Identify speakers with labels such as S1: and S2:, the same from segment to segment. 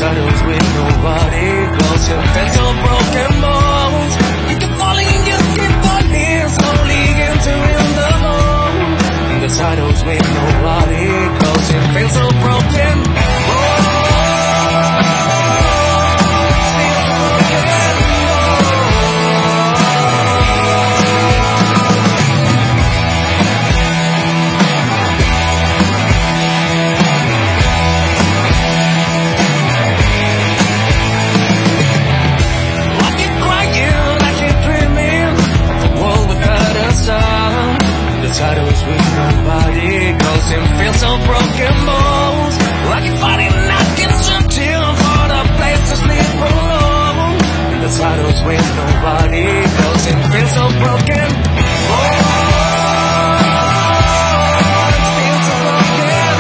S1: shadows with nobody close. You feel so broken bones. You keep falling and you keep falling, slowly entering the hole. In the shadows with nobody close. You feel so broken bones. Shadows with nobody close and feel so broken bones. Like you're fighting, knocking, searching for the place to sleep alone. In the shadows with nobody close and feel so broken bones. Feel so broken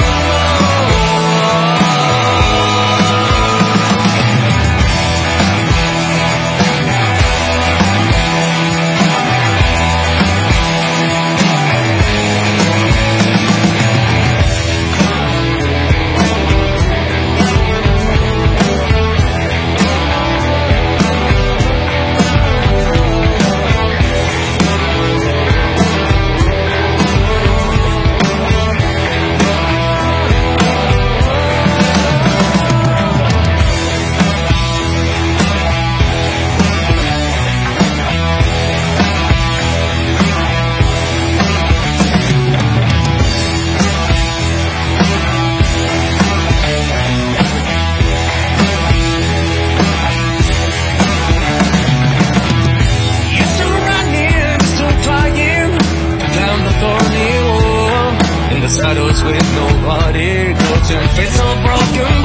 S1: shadows with nobody close and feel so broken